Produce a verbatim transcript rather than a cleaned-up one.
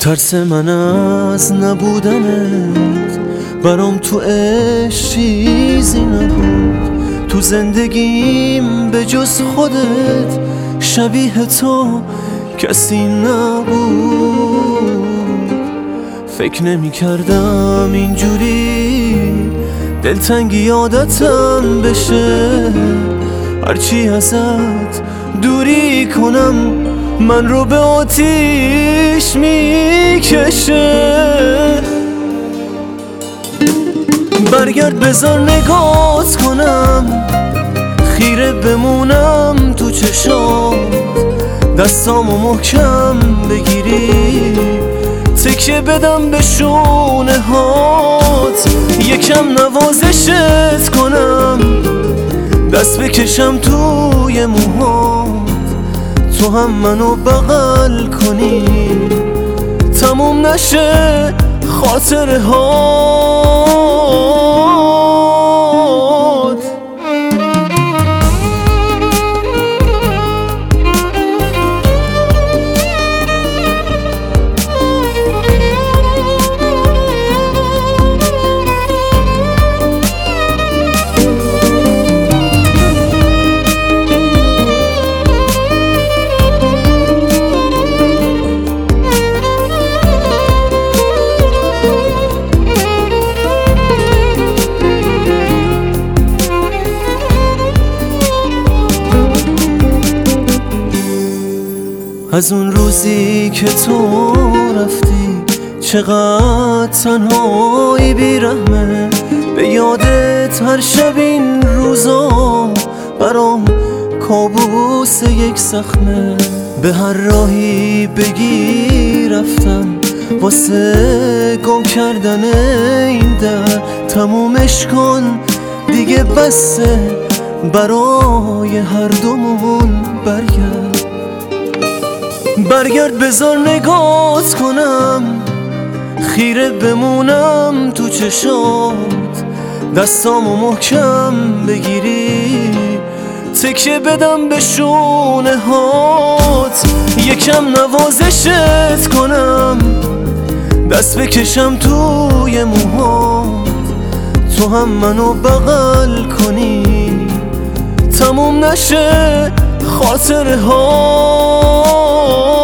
ترس من از نبودنت برام تو عشق چیزی نبود. تو زندگیم به جز خودت شبیه تو کسی نبود. فکر نمی کردم اینجوری دلتنگی عادتم بشه، هرچی ازت دوری کنم من رو به آتیش میکشه. برگرد بذار نگات کنم، خیره بمونم تو چشات، دستامو محکم بگیری تکیه بدم به شونه هات، یکم نوازشت کنم، دست بکشم توی موهات، تو هم منو بغل کنی تموم نشه خاطره هات. از اون روزی که تو رفتی چقدر تنهایی بیرحمه، به یادت هر شب این روزا برام کابوس یک زخمه. به هر راهی بگی رفتم واسه گم کردن این در، تمومش کن دیگه بسه برای هر دومون. برگرد برگرد بذار نگات کنم، خیره بمونم تو چشات، دستامو محکم بگیری تکیه بدم به شونه هات، یکم نوازشت کنم، دست بکشم توی موهات، تو هم منو بغل کنی تموم نشه خاطره ها.